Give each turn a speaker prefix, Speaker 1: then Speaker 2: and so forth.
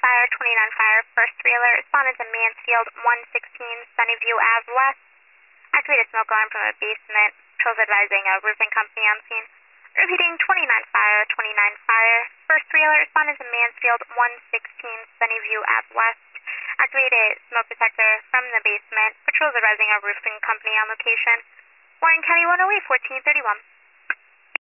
Speaker 1: Fire, 29 Fire, first trailer, responded to Mansfield, 116 Sunnyview Ave West. Activated smoke alarm from a basement. Patrols advising a roofing company on scene. Repeating, 29 Fire, 29 Fire, first trailer, responded to Mansfield, 116 Sunnyview Ave West. Activated smoke detector from the basement. Patrols advising a roofing company on location. Warren County 108, 1431.